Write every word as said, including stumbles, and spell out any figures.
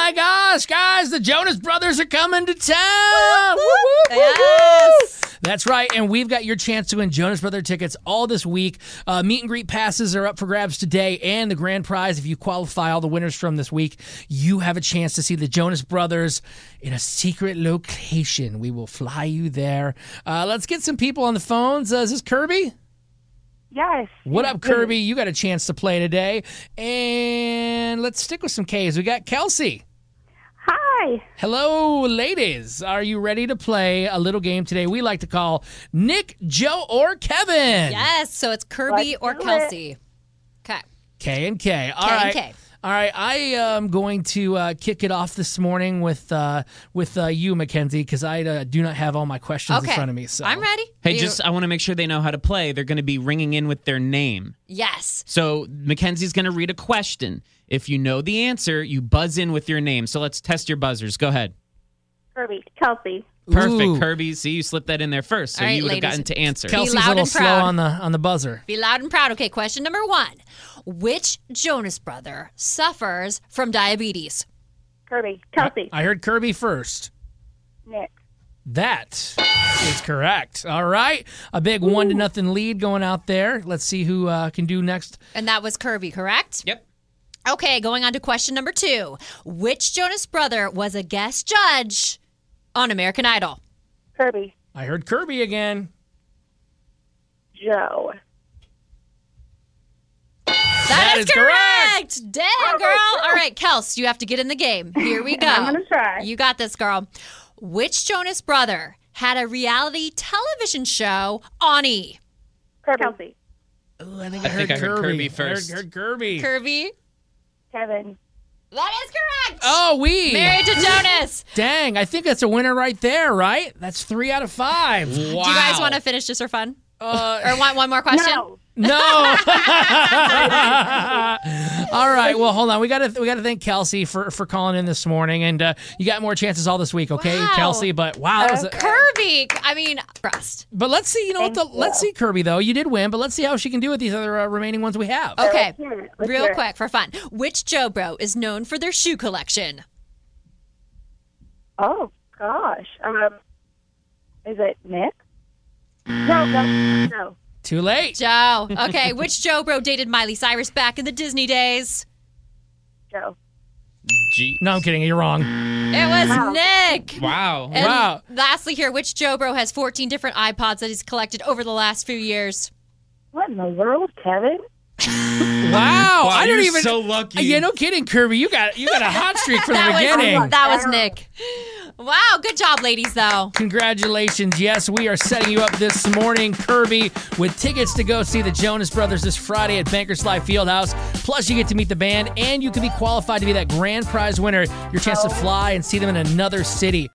my gosh, guys, the Jonas Brothers are coming to town. Woo, woo, woo, Yes. woo. That's right, and we've got your chance to win Jonas Brother tickets all this week. Uh, meet and greet passes are up for grabs today, and the grand prize, if you qualify all the winners from this week, you have a chance to see the Jonas Brothers in a secret location. We will fly you there. Uh, let's get some people on the phones. Uh, is this Kirby? Yes. What up, Kirby? You got a chance to play today. And let's stick with some K's. We got Kelsey. Hi. Hello, ladies. Are you ready to play a little game today we like to call Nick, Joe, or Kevin? Yes, so it's Kirby Let's or do it. Kelsey. Okay. K and K. All K and right. K. All right. I am going to uh, kick it off this morning with uh, with uh, you, Mackenzie, because I uh, do not have all my questions Okay. in front of me. So I'm ready. Hey, You- just I want to make sure they know how to play. They're going to be ringing in with their name. Yes. So Mackenzie's going to read a question. If you know the answer, you buzz in with your name. So let's test your buzzers. Go ahead. Kirby. Kelsey. Perfect, Ooh. Kirby. See, you slipped that in there first, so All right, you would have ladies. gotten to answer. Kelsey's loud a little and slow proud. on the on the buzzer. Be loud and proud. Okay, question number one. Which Jonas brother suffers from diabetes? Kirby. Kelsey. I heard Kirby first. Nick. That is correct. All right. A big one to nothing lead going out there. Let's see who uh, can do next. And that was Kirby, correct? Yep. Okay, going on to question number two. Which Jonas brother was a guest judge on American Idol? Kirby. I heard Kirby again. Joe. that is, is correct. correct. Dang, girl. All right, Kels, you have to get in the game. Here we go. I'm gonna try. You got this, girl. Which Jonas brother had a reality television show on E? Kirby. Kelsey. Ooh, I think I I, heard, think I heard Kirby. Kirby first. I heard, heard Kirby. Kirby? Kevin. That is correct. Oh, we. Married to Jonas. Dang, I think that's a winner right there, right? That's three out of five. Wow. Do you guys want to finish just for fun? Uh, Or want one more question? No. no. All right. Well, hold on. We got to we got to thank Kelsey for, for calling in this morning, and uh, you got more chances all this week, okay, Wow. Kelsey? But wow, that was a, Kirby. I mean, trust. but let's see. You know what? The, Thank you. let's see Kirby though. You did win, but let's see how she can do with these other uh, remaining ones we have. Okay, Let's hear it. Let's real hear it. quick for fun. Which Joe Bro is known for their shoe collection? Oh, gosh. Um, is it Nick? No, no, no. Too late. Joe. Okay, which Joe Bro dated Miley Cyrus back in the Disney days? Joe. G- No, I'm kidding. You're wrong. It was Wow. Nick. Wow. And Wow. lastly here, which Joe Bro has fourteen different iPods that he's collected over the last few years? What in the world, Kevin? Wow. Wow, I don't you're even. so lucky. Yeah, no kidding, Kirby. You got you got a hot streak from the That was, beginning. that was Nick. Wow, good job, ladies, though. Congratulations. Yes, we are setting you up this morning, Kirby, with tickets to go see the Jonas Brothers this Friday at Bankers Life Fieldhouse. Plus, you get to meet the band, and you can be qualified to be that grand prize winner, your chance to fly and see them in another city.